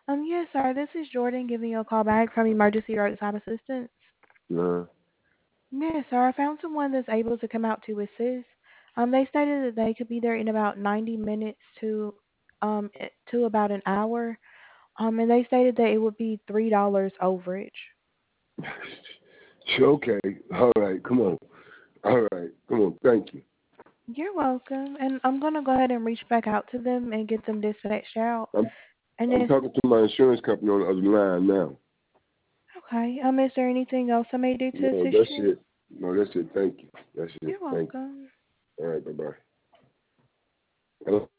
Yes, sir. This is Jordan giving you a call back from Emergency Roadside Assistance. Nah. Yes, sir. I found someone that's able to come out to assist. They stated that they could be there in about 90 minutes to about an hour. And they stated that it would be $3 overage. Okay. All right. Come on. All right. Come on. Thank you. You're welcome. And I'm gonna go ahead and reach back out to them and get them dispatched out. I'm And I'm then, talking to my insurance company on the other line now. okay. Is there anything else I may do to No, assist that's you? it. No, that's it. Thank you. That's it. You're Thank you. welcome. All right. Bye bye.